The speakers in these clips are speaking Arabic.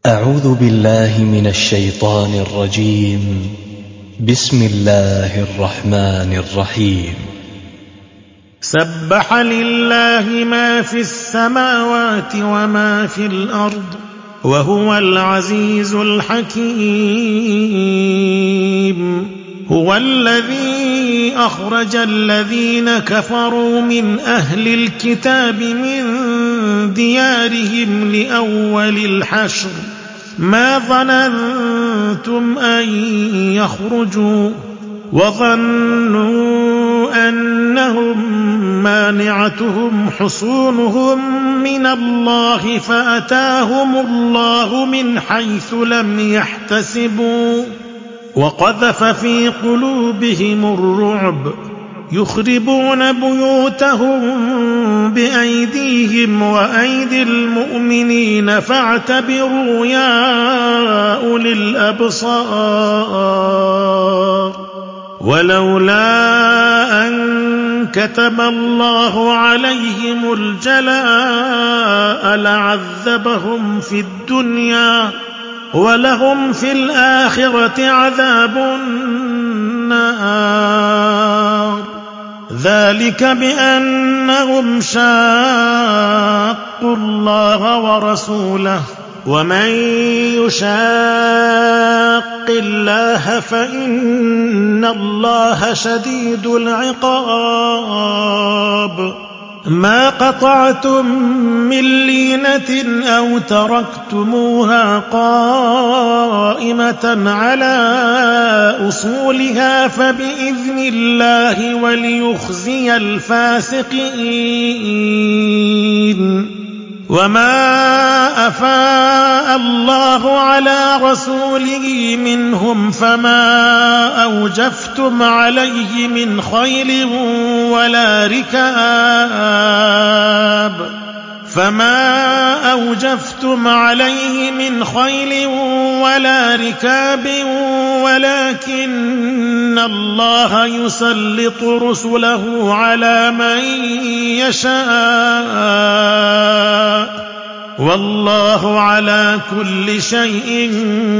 أعوذ بالله من الشيطان الرجيم. بسم الله الرحمن الرحيم. سبح لله ما في السماوات وما في الأرض وهو العزيز الحكيم. هو الذي أخرج الذين كفروا من أهل الكتاب من ديارهم لأول الحشر ما ظننتم أن يخرجوا وظنوا أنهم مانعتهم حصونهم من الله فأتاهم الله من حيث لم يحتسبوا وقذف في قلوبهم الرعب يخربون بيوتهم بأيديهم وأيدي المؤمنين فاعتبروا يا أولي الأبصار. ولولا أن كتب الله عليهم الجلاء لعذبهم في الدنيا ولهم في الآخرة عذاب النار. ذلك بأنهم شاقوا الله ورسوله ومن يشاق الله فإن الله شديد العقاب. ما قطعتم من لينة أو تركتموها قائمة على أصولها فبإذن الله وليخزي الفاسقين. وما أفاء الله على رسوله منهم فما أوجفتم عليه من خيل ولا ركاب ولكن الله يسلط رسله على من يشاء والله على كل شيء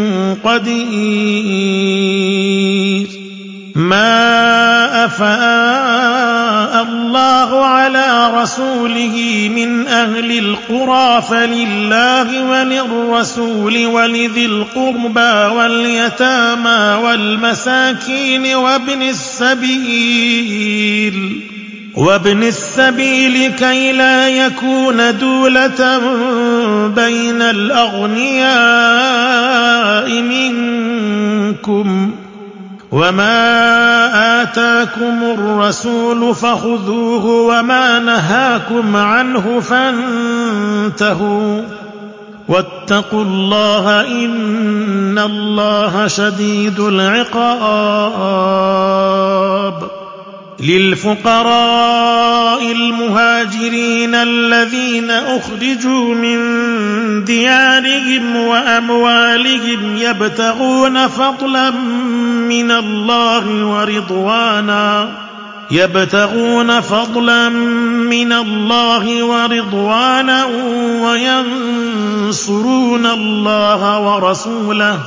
قدير. ما أفاء الله على رسوله من أهل القرى فلله وللرسول ولذي القربى واليتامى والمساكين وابن السبيل كي لا يكون دولة بين الأغنياء منكم. وما آتاكم الرسول فخذوه وما نهاكم عنه فانتهوا واتقوا الله إن الله شديد العقاب. للفقراء المهاجرين الذين أخرجوا من ديارهم وأموالهم يبتغون فضلا من الله ورضوانا وينصرون الله ورسوله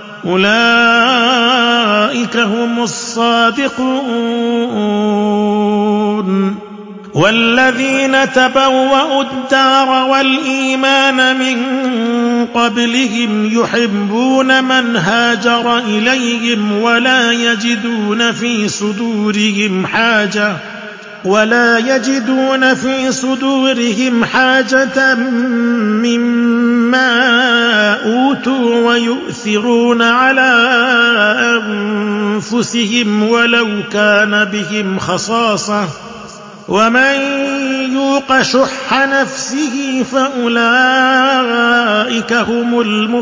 أولئك هم الصادقون. والذين تبوأوا الدار والإيمان من قبلهم يحبون من هاجر إليهم ولا يجدون في صدورهم حاجة مما أوتوا ويؤثرون على أنفسهم ولو كان بهم خصاصة ومن يوق شح نفسه فأولئك هم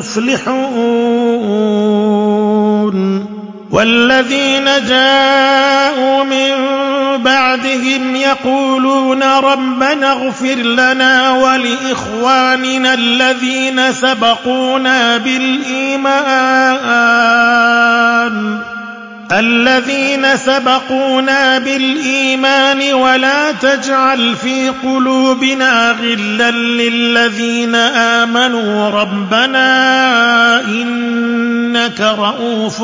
المفلحون. والذين جاءوا من بعدهم يقولون ربنا اغفر لنا ولإخواننا الذين سبقونا بالإيمان الذين سبقونا بالإيمان ولا تجعل في قلوبنا غلا للذين آمنوا ربنا إنك رؤوف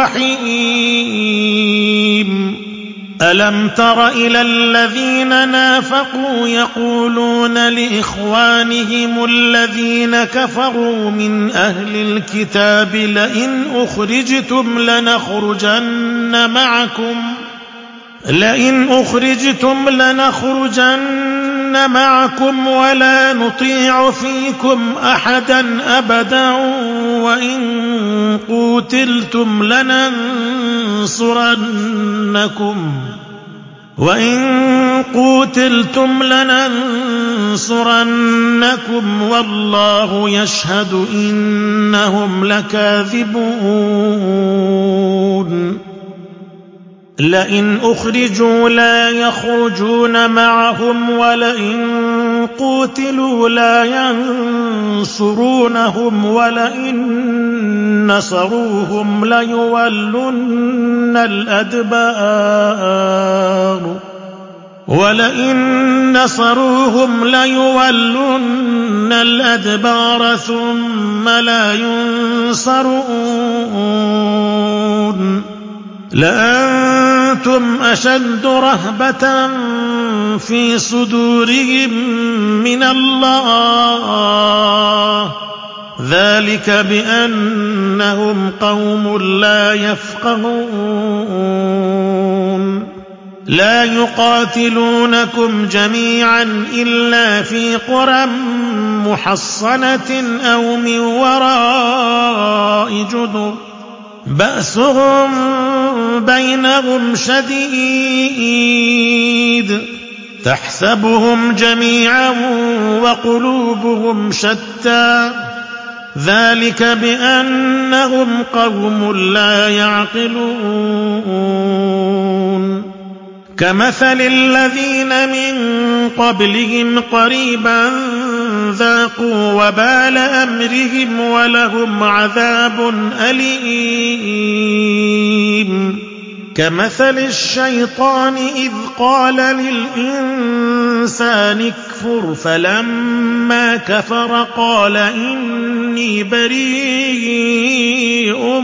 رحيم ألم تر إلى الذين نافقوا يقولون لإخوانهم الذين كفروا من أهل الكتاب لئن أخرجتم لنخرجن معكم ولا نطيع فيكم أحدا أبدا وإن قوتلتم لننصرنكم والله يشهد إنهم لكاذبون لئن أخرجوا لا يخرجون معهم ولئن قوتلوا لا ينصرونهم ولئن نصروهم ليولن الأدبار ثم لا ينصرون لأنتم أشد رهبة في صدورهم من الله ذلك بأنهم قوم لا يفقهون لا يقاتلونكم جميعا إلا في قرى محصنة أو من وراء جدر بأسهم بينهم شديد تحسبهم جميعا وقلوبهم شتى ذلك بأنهم قوم لا يعقلون كمثل الذين من قبلهم قريبا ذاقوا وبال أمرهم ولهم عذاب أليم كمثل الشيطان إذ قال للإنسان اكفر فلما كفر قال إني بريء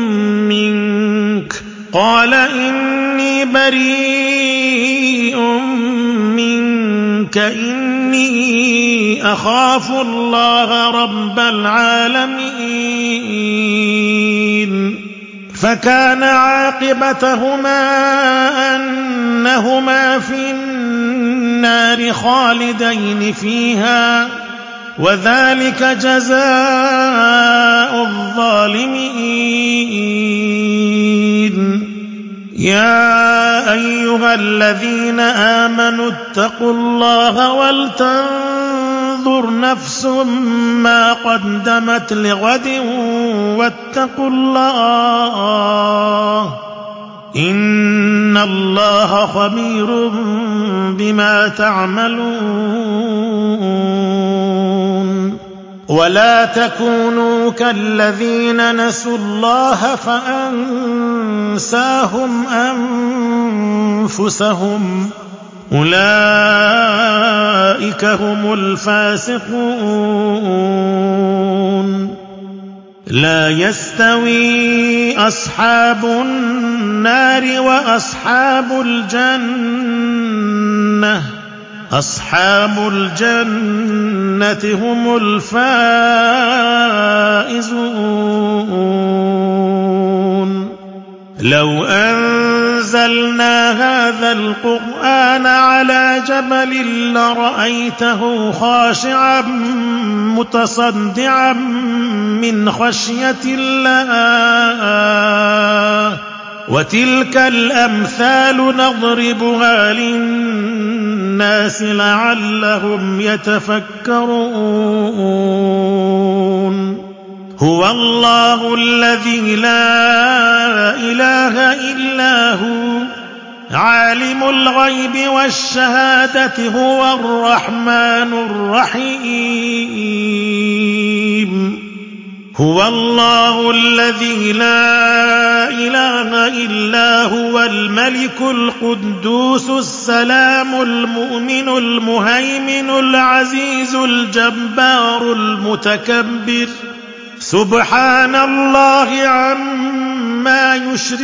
منك إني أخاف الله رب العالمين فكان عاقبتهما أنهما في النار خالدين فيها وذلك جزاء الظالمين يا أيها الذين آمنوا اتقوا الله ولتنظر نفس ما قدمت لغد واتقوا الله إن الله خبير بما تعملون ولا تكونوا كالذين نسوا الله فأنساهم أنفسهم أولئك هم الفاسقون لا يستوي أصحاب النار وأصحاب الجنة أصحاب الجنة هم الفائزون لو أنزلنا هذا القرآن على جبل لرأيته خاشعا متصدعا من خشية الله وتلك الأمثال نضربها للناس لعلهم يتفكرون هو الله الذي لا إله إلا هو عالم الغيب والشهادة هو الرحمن الرحيم هو الله الذي لا إله إلا هو الملك القدوس السلام المؤمن المهيمن العزيز الجبار المتكبر سبحان الله عما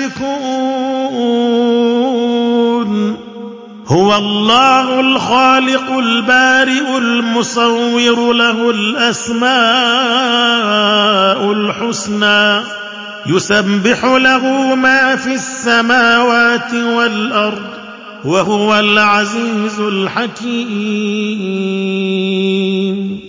يشركون هو الله الخالق البارئ المصور له الأسماء الحسنى يسبح له ما في السماوات والأرض وهو العزيز الحكيم